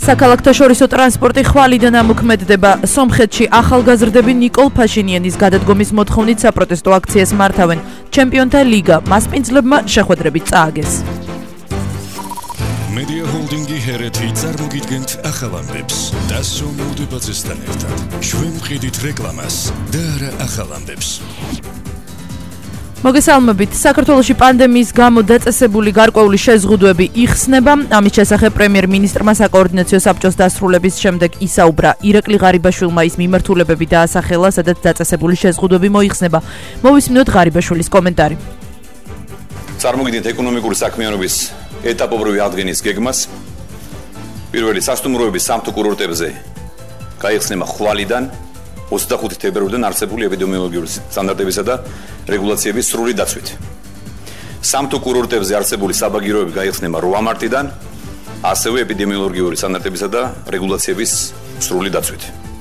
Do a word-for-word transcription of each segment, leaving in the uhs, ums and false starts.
საქალაქთაშორისო ტრანსპორტი ხვალიდან ამოქმედება. სომხეთში ახალგაზრდები ნიკოლ ფაშინიანის გადადგომის მოთხოვნით საპროტესტო აქციას მართავენ. ჩემპიონთა ლიგა მასპინძლებმა შეხვედრებით წააგეს. Media Holdingi ჰერეთი წარმოგიდგენთ ახალ ამბებს და სომხურდებაცესთან ერთად. ჩვენ ვყიდით რეკლამას და არა ახალ ამბებს. მოგესალმებით. საქართველოში პანდემიის გამო დაწესებული გარკვეული შეზღუდვები იხსნება. ამის შესახებ პრემიერ-მინისტრმა საკოორდინაციო საბჭოს დასრულების შემდეგ ისაუბრა. ირაკლი ღარიბაშვილმა ის მიმართულებები დაასახელა, სადაც დაწესებული შეზღუდვები მოიხსნება. მოვისმინოთ ღარიბაშვილის კომენტარი. წარმოგიდგენთ ეკონომიკური საქმიანობის ეტაპობრივი აღდგენის გეგმას. პირველი სასტუმროების სამთო კურორტებზე გაიხსნება ხვალიდან ოცდახუთი თებერვლიდან არსებული ეპიდემიოლოგიური სტანდარტებისა და რეგულაციების სრული დაცვით. სამთო კურორტებზე არსებული საბაგიროები გაიხსნება რვა მარტიდან, ასევე ეპიდემიოლოგიური სტანდარტებისა და რეგულაციების სრული დაცვით.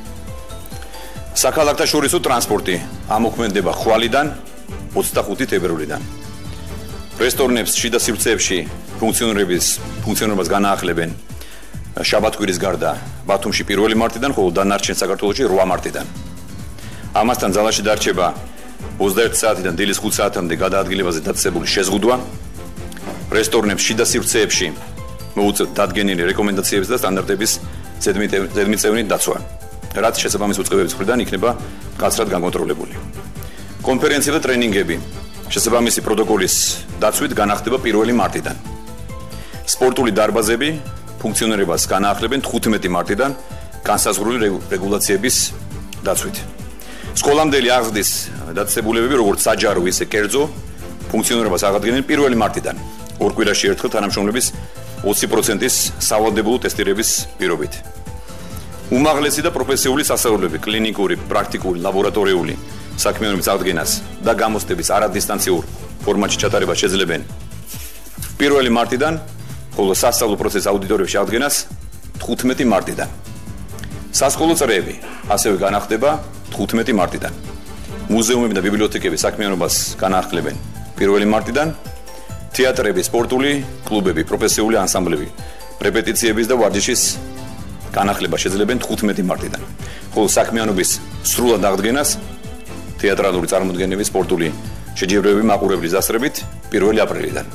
საქალაქთაშორისო ტრანსპორტი ამოქმედება ხვალიდან ოცდახუთი თებერვლიდან. რესტორნებს შიდა სივრცეებში ფუნქციონირების ფუნქციონირებას განაახლებენ შაბათ-კვირის გარდა ბათუმში პირველი მარტიდან, ხოლო დანარჩენ საქართველოში რვა მარტიდან. ამასთან ძალაში დარჩება ოცდაერთი საათიდან დილის ხუთ საათამდე გადაადგილებაზე დაწესებული შეზღუდვა. რესტორნებს შიდა სივრცეებში მოუწევთ დადგენილი რეკომენდაციების და სტანდარტების ზედმიწევნით დაცვა, რაც შესაბამის უწყებების მხრიდან იქნება მკაცრად განკონტროლებული. კონფერენციები და ტრენინგები შესაბამისი პროტოკოლის დაცვით განახდება პირველი მარტიდან. სპორტული დარბაზები ფუნქციონირებას განაახლებენ თხუთმეტი მარტიდან განსაზღვრული რეგულაციების დაცვით. სკოლამდელი აღზრდის დაწესებულებები, როგორც საჯარო, ისე კერძო, ფუნქციონირებას აღადგენენ პირველი მარტიდან, ორ კვირაში ერთხელ თანამშრომლების ოცი პროცენტის სავალდებულო ტესტირების პირობით. უმაღლესი და პროფესიული სასწავლებლები კლინიკური, პრაქტიკული, ლაბორატორიული საქმიანობის აღდგენას და გამოცდების არადისტანციურ ფორმატში ჩატარებას შეძლებენ პირველი მარტიდან, ხოლო სასწავლო პროცესის აუდიტორებში აღდგენას თხუთმეტი მარტიდან. სასკოლო წრეები ასევე განახდება თხუთმეტი მარტიდან. მუზეუმები და ბიბლიოთეკები საქმიანობას განაახლებენ პირველი მარტიდან. თეატრები, სპორტული კლუბები, პროფესიული ანსამბლები რეპეტიციების და ვარჯიშის განახლება შეძლებენ თხუთმეტი მარტიდან. ხოლო საქმიანობის სრულად აღდგენას თეატრალური წარმოდგენების, სპორტული შეჯიბრებები მაყურებლის დასწრებით პირველი აპრილიდან.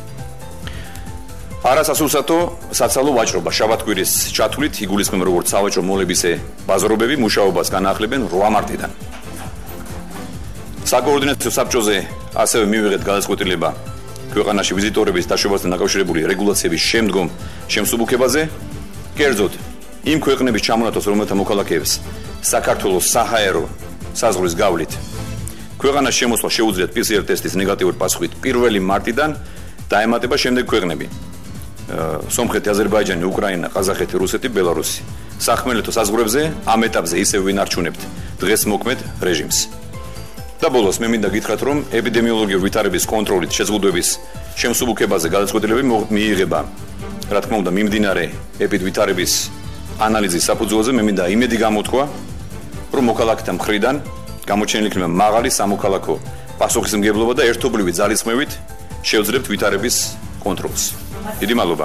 არასასურსათო საცალო ვაჭრობა შაბათ-კვირის ჩათვლით იგულისხმება როგორც სავაჭრო მოლებისე ბაზრობები მუშაობას განაახლებენ რვა მარტიდან. საკოორდინაციო საბჭოზე ასევე მივიღეთ გადაწყვეტილება ქვეყანაში ვიზიტორების დაშვებასთან დაკავშირებული რეგულაციების შემდგომ შემსუბუქებაზე, კერძოდ იმ ქვეყნების ჩამონათვალს, რომელთა მოქალაქეებს საქართველოს საჰაერო საზღვრის გავლით ქვეყანაში შემოსვლა შეუძლიათ პი სი არ ტესტის ნეგატიური პასუხით პირველი მარტიდან დაემატება შემდეგ ქვეყნები: სომხეთი, აზერბაიჯანი, უკრაინა, ყაზახეთი, რუსეთი, ბელარუსი. სახმელეთო საზღვრებზე ამ ეტაპზე ისევ ვინარჩუნებთ დღეს მოქმედ რეჟიმს. და ბოლოს მე მინდა გითხრათ, რომ ეპიდემიოლოგიური ვითარების კონტროლით შეზღუდვების შემსუბუქებაზე გადაწყვეტილებები მიიღება, რა თქმა უნდა, მიმდინარე ეპიდვითარების ანალიზის საფუძველზე. მე მინდა იმედი გამოთქვა, რომ მოქალაქეთა მხრიდან გამოჩენილი იქნება მაღალი სამოქალაქო პასუხისმგებლობა და ერთობლივი ძალისხმევით შევძლებთ ვითარების კონტროლს. დიდი მადლობა.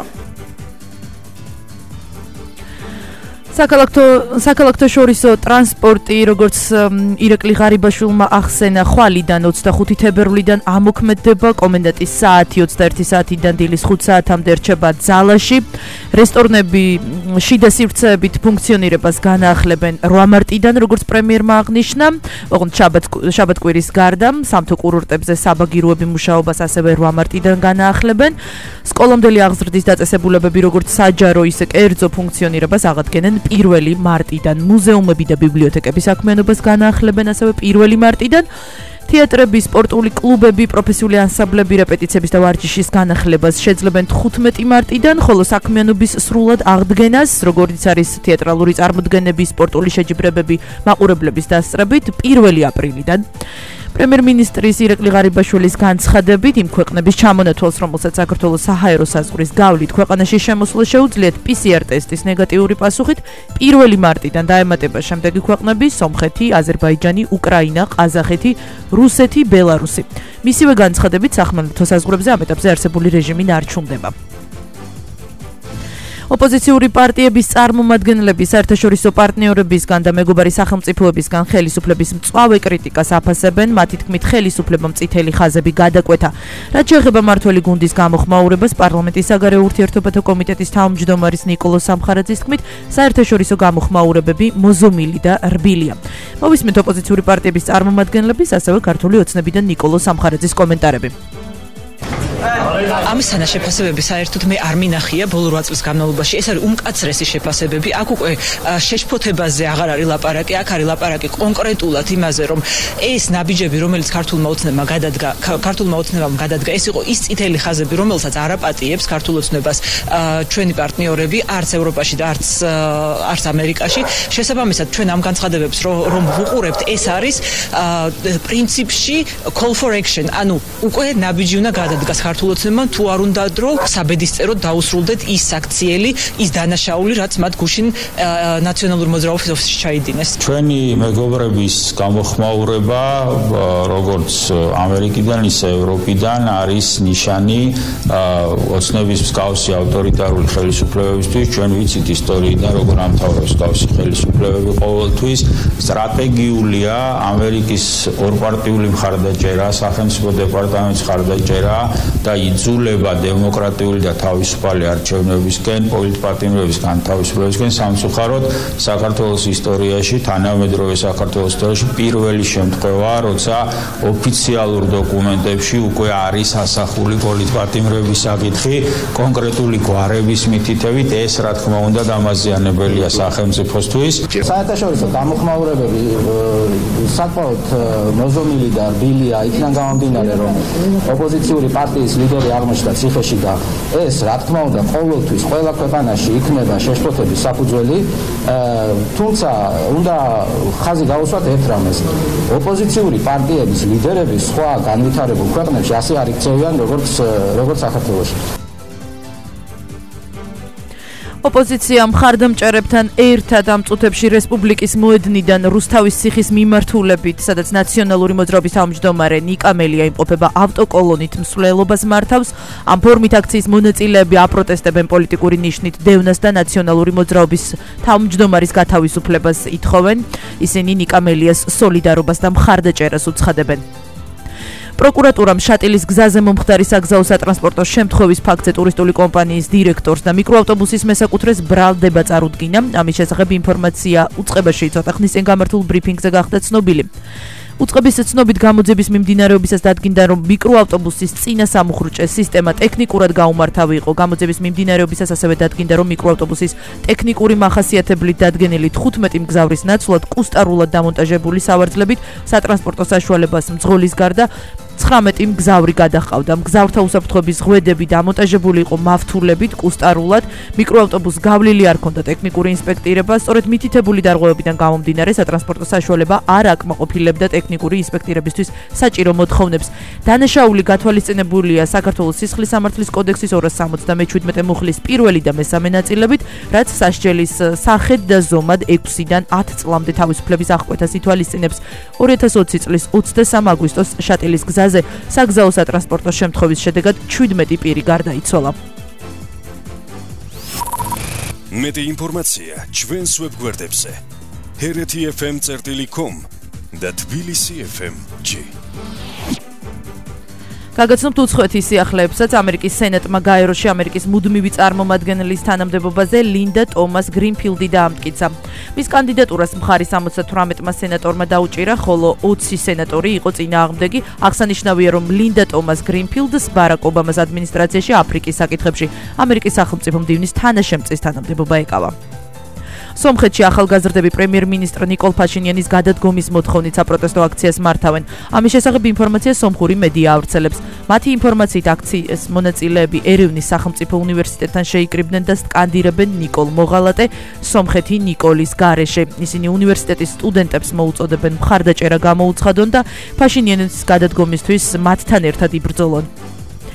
საქალაქთაშორისო ტრანსპორტი, როგორც ირაკლი ღარიბაშვილმა ახსენა, ხვალიდან ოცდახუთი თებერვლიდან ამოქმედება. კომენდანტის საათი ოცდაერთი საათიდან დილის ხუთ საათამდე რჩება ძალაში. რესტორნები შიდა სივრცეებით ფუნქციონირებას განაახლებენ რვა მარტიდან, როგორც პრემიერმა აღნიშნა. ოღონდ შაბათ-კვირის გარდა სამთო კურორტებზე საბაგიროები მუშაობას ასევე რვა მარტიდან განაახლებენ. სკოლამდელი აღზრდის დაწესებულებები, როგორც საჯარო, ისე კერძო ფუნქციონირებას აღადგენენ პირველი მარტიდან. მუზეუმები და ბიბლიოთეკები საქმიანობას განაახლებენ ასევე პირველი მარტიდან. თეატრები, სპორტული კლუბები, პროფესიული ანსამბლები რეპეტიციების და ვარჯიშის განახლებას შეძლებენ თხუთმეტი მარტიდან, ხოლო საქმიანობის სრულად აღდგენას, როგორც არის თეატრალური წარმოდგენები, სპორტული შეჯიბრებები მაყურებლების დასწრებით პირველი აპრილიდან. პრემიერ-მინისტრის ირაკლი ღარიბაშვილის განცხადებით, იმ ქვეყნების ჩამონათვალს, რომელსაც საქართველოს საჰაერო საზღვრის გავლით ქვეყანაში შემოსვლა შეუძლიათ პი სი არ ტესტის ნეგატიური პასუხით, პირველი მარტიდან დაემატება შემდეგი ქვეყნები: სომხეთი, აზერბაიჯანი, უკრაინა, ყაზახეთი, რუსეთი, ბელარუსი. მისივე განცხადებით, სახმელეთო საზღვრებზე ამ ეტაპზე არსებული რეჟიმი ნარჩუნდება. ოპოზიციური პარტიების წარმომადგენლები საერთაშორისო პარტნიორებისგან და მეგობარი სახელმწიფოებისგან ხელისუფლების მწვავე კრიტიკას აფასებენ, მათი თქმით ხელისუფლებამ წითელი ხაზები გადაკვეთა. რაც შეეხება მმართველი გუნდის გამოხმაურებას, პარლამენტის საგარეო ურთიერთობათა კომიტეტის თავმჯდომარის ნიკოლო სამხარაძის თქმით, საერთაშორისო გამოხმაურებები მოზომილი და რბილია. მოვისმენთ ოპოზიციური პარტიების წარმომადგენლების, ასევე ქართული ოცნებიდან ნიკოლო სამხარაძის კომენტარები. ამის თანაშეფასებები საერთოდ მე არ მინახია ბოლო რვა წლის განმავლობაში. ეს არის უმკაცრესი შეფასებები. აქ უკვე შეშფოთებაზე აღარ არის ლაპარაკი, აქ არის ლაპარაკი კონკრეტულად იმაზე, რომ ეს ნაბიჯები, რომელიც ქართულმა ოცნებამ გადადგა, ქართულმა ოცნებამ გადადგა, ეს იყო ის წითელი ხაზები, რომელსაც არ აპატიებს ქართულ ოცნებას ჩვენი პარტნიორები, არც ევროპაში და არც არც ამერიკაში. შესაბამისად, ჩვენ ამ განცხადებებს რომ ვუყურებთ, ეს არის პრინციპში call for action. ანუ უკვე ნაბიჯი უნდა გადადგას ქართულ ოცნებამ, თუ არ უნდა დრო საბედისწეროდ დაუსრულდეთ ის აქციელი, ის დანაშაული, რაც მათ გუშინ ნაციონალური მოძრაობის ოფისში ჩაიდინეს. ჩვენი მეგობრების გამოხმაურება, როგორც ამერიკიდან, ისე ევროპიდან არის ნიშანი ოცნების მსგავსი ავტორიტარული ხელისუფლებებისთვის. ჩვენ ვიცით ისტორიიდან, როგორ ამთავრებს მსგავსი ხელისუფლებები ყოველთვის. სტრატეგიულია ამერიკის ორპარტიული მხარდაჭერა, სახელმწიფო დეპარტამენტის მხარდაჭერა და იძულება დემოკრატიული და თავისუფალი არჩევნებისკენ, პოლიტპარტიების განთავისუფლებისკენ. სამწუხაროდ საქართველოს ისტორიაში, თანამედროვე საქართველოს ისტორიაში პირველი შემთხვევაა, როცა ოფიციალურ დოკუმენტებში უკვე არის ასახული პოლიტპარტიების საკითხი კონკრეტული გვარების მითითებით. ეს რა თქმა უნდა დამაზიანებელია სახელმწიფოსთვის. საერთაშორისო გამოხმაურებები საკმაოდ მოზომილი და რბილია, იქიდან გამომდინარე, რომ ოპოზიციური პარტიის ლიდერი აღმოჩნდა ციხეში და ეს რა თქმა უნდა ყოველთვის ყველა ქვეყანაში იქნება შეშფოთების საფუძველი. თუმცა უნდა ხაზი გაუსვათ ერთ რამეს. ოპოზიციური პარტიების ლიდერები სხვა განვითარებულ ქვეყნებში ასე არ იქცევიან, როგორც როგორც საქართველოში. ოპოზიცია მხარდამჭერებთან ერთად ამ წუთებში რესპუბლიკის მოედნიდან რუსთავის ციხის მიმართულებით, სადაც ნაციონალური მოძრაობის თავმჯდომარე ნიკა მელია იმყოფება, ავტოკოლონით მსვლელობას მართავს. ამ ფორმით აქციის მონაწილეები აპროტესტებენ პოლიტიკური ნიშნით დევნას და ნაციონალური მოძრაობის თავმჯდომარის გათავისუფლებას ითხოვენ. ისინი ნიკა მელიას სოლიდარობას და მხარდაჭერას უცხადებენ. პროკურატურამ შატილის გზაზე მომხდარი საგზაო სატრანსპორტო შემთხვევის ფაქტზე ტურისტული კომპანიის დირექტორს და მიკროავტობუსის მესაკუთრეს ბრალდება წარუდგინა. ამის შესახებ ინფორმაცია უწყებაში ცოტა ხნის წინ გამართულ ბრიფინგზე გახდა ცნობილი. უწყების ცნობით გამოძიების მიმდინარეობისას დადგინდა, რომ მიკროავტობუსის წინა სამუხრუჭე სისტემა ტექნიკურად გაუმართავი იყო. გამოძიების მიმდინარეობისას ასევე დადგინდა, რომ მიკროავტობუსის ტექნიკური მახასიათებლით დადგენილი თხუთმეტი მგზავრის ნაცვლად კუსტარულად დამონტაჟებული სავარძლებით სატრანსპორტო საშუალებას მძღოლის გარდა ცხრამეტი მგზავრი გადაჰყავდა. მგზავრთა უსაფრთხოების ღვედები დამონტაჟებული იყო მავთულებით, კუსტარულად. მიკროავტობუსს გავლილი არ ჰქონდა ტექნიკური ინსპექტირება. სწორედ მითითებული დარღვევებიდან გამომდინარე, სატრანსპორტო საშუალება არ აკმაყოფილებდა ტექნიკური ინსპექტირებისთვის საჭირო მოთხოვნებს. დანაშაული გათვალისწინებულია საქართველოს სისხლის სამართლის კოდექსის ორას სამოცდამეჩვიდმეტე მუხლის პირველი და მესამე ნაწილებით, რაც სასჯელის სახედ და ზომად ექვსიდან ათ წლამდე თავისუფლების აღკვეთას ითვალისწინებს. ორი ათას ოცი წლის ოცდასამი აგვისტოს შატილის გზაზე საგზაო სატრანსპორტო შემთხვევის შედეგად ჩვიდმეტი პირი გარდაიცვალა. მეტი ინფორმაცია ჩვენს ვებგვერდებზე ჰერეთი ეფ ემ წერტილი კომ და თბილისი ეფ ემ ჯი. გაგაცნობთ უცხოეთის სიახლეებსაც. ამერიკის სენატმა გაეროში ამერიკის მუდმივი წარმომადგენლის თანამდებობაზე ლინდა ტომას გრინფილდი დაამტკიცა. მის კანდიდატურას მხარის სამოცდა თვრამეტმა სენატორმა დაუჭირა, ხოლო ოცი სენატორი იყო წინააღმდეგი. აღსანიშნავია, რომ ლინდა ტომას გრინფილდს ბარაკ ობამას ადმინისტრაციაში აფრიკის საკითხებში ამერიკის სახელმწიფო მდივნის თანაშემწის თანამდებობა ეკავა. სომხეთში ახალგაზრდები პრემიერ-მინისტრ ნიკოლ ფაშინიანის გადადგომის მოთხოვნით საპროტესტო აქციას მართავენ. ამის შესახებ ინფორმაცია სომხური მედია ავრცელებს. მათი ინფორმაციით აქციის მონაწილეები ერევნის სახელმწიფო უნივერსიტეტთან შეიკრიბნენ და სკანდირებენ ნიკოლ მოღალატე, სომხეთი ნიკოლის გარეშე. ისინი უნივერსიტეტის სტუდენტებს მოუწოდებენ მხარდაჭერა გამოუცხადონ და ფაშინიანის გადადგომისთვის მათთან ერთად იბრძოლონ.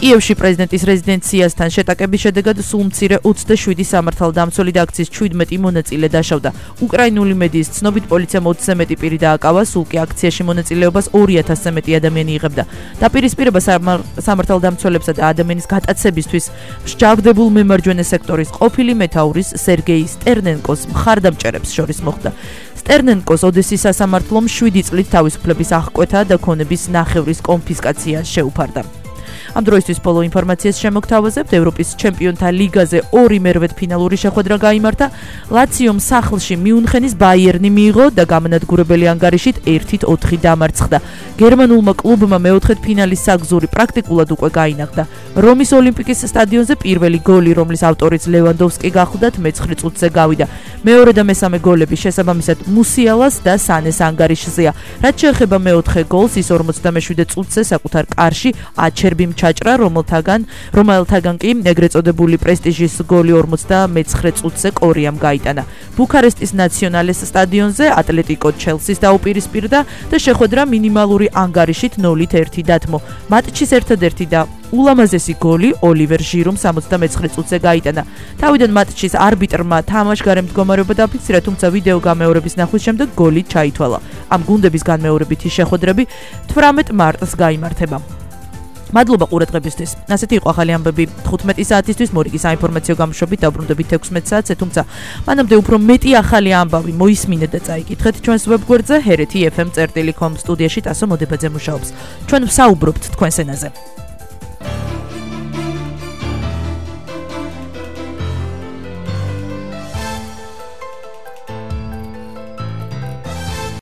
კიევში პრეზიდენტის რეზიდენციასთან შეტაკების შედეგად სულ მცირე ოცდაშვიდი სამართალდამცველი და აქციის ჩვიდმეტი მონაწილე დაშავდა. უკრაინული მედიის ცნობით პოლიციამ ოცზე მეტი პირი დააკავა, სულ კი აქციაში მონაწილეობას ორი ათასზე მეტი ადამიანი იღებდა. დაპირისპირება სამართალდამცველებსა და ადამიანის გატაცებისთვის მსჯავრდებულ მემარჯვენე სექტორის ყოფილი მეთაურის სერგეი სტერნენკოს მხარდამჭერებს შორის მოხდა. სტერნენკოს ოდესის სასამართლომ შვიდი წლით თავისუფლების აღკვეთა და ქონების ნახევრის კონფისკაცია შეუფარდა. ამ დროისთვის ბოლო ინფორმაციას შემოგთავაზებთ. ევროპის ჩემპიონთა ლიგაზე ორი მერვედფინალური შეხვედრა გაიმართა. ლაციომ სახლში მიუნხენის ბაიერნი მიიღო და გამანადგურებელი ანგარიშით ერთით ოთხი დამარცხდა. გერმანულმა კლუბმა მეოთხედფინალის საგზური პრაქტიკულად უკვე გაინახდა. რომის ოლიმპიკის სტადიონზე პირველი გოლი, რომლის ავტორიც ლევანდოვსკი გახლდათ, მეცხრე წუთზე გავიდა. მეორე და მესამე გოლები შესაბამისად მუსიალას და სანეს ანგარიშზეა. რაც შეეხება მეოთხე გოლს, ის ორმოცდამეშვიდე წუთზე საკუთარ კარში აჩერბიმ ჩაჭრა, რომელთაგან რომელთაგან კი ეგრეთ წოდებული პრესტიჟის გოლი ორმოცდამეცხრე წუთზე კორიამ გაიტანა. ბუქარესტის ნაციონალეს სტადიონზე ატლეტიკო ჩელსის დაუპირისპირდა და შეხვედრა მინიმალური ანგარიშით ნოლით ერთი დათმო. მატჩის ერთადერთი და ულამაზესი გოლი ოლივერ ჟირუმ სამოცდამეცხრე წუთზე გაიტანა. თავიდან მატჩის არბიტრმა თამაშგარე მდგომარეობა დაფიქსირა, თუმცა ვიდეო გამეორების ნახვის შემდეგ გოლი ჩაითვალა. ამ გუნდების განმეორებითი შეხვედრები თვრამეტ მარტს გაიმართება. მადლობა ყურადღებისთვის. ასეთი იყო ახალი ამბები თხუთმეტი საათისთვის, მორიგი საინფორმაციო გამოშვებით დაუბრუნდებით ექვსმეტ საათზე, თუმცა მანამდე უფრო მეტი ახალი ამბავი მოისმინეთ და წაიკითხეთ ჩვენს ვებგვერდზე ჰერეთი ეფ ემ წერტილი კომ სტუდიაში ტასო მოდებაძე მუშაობს. ჩვენ ვსაუბრობთ თქვენს ენაზე.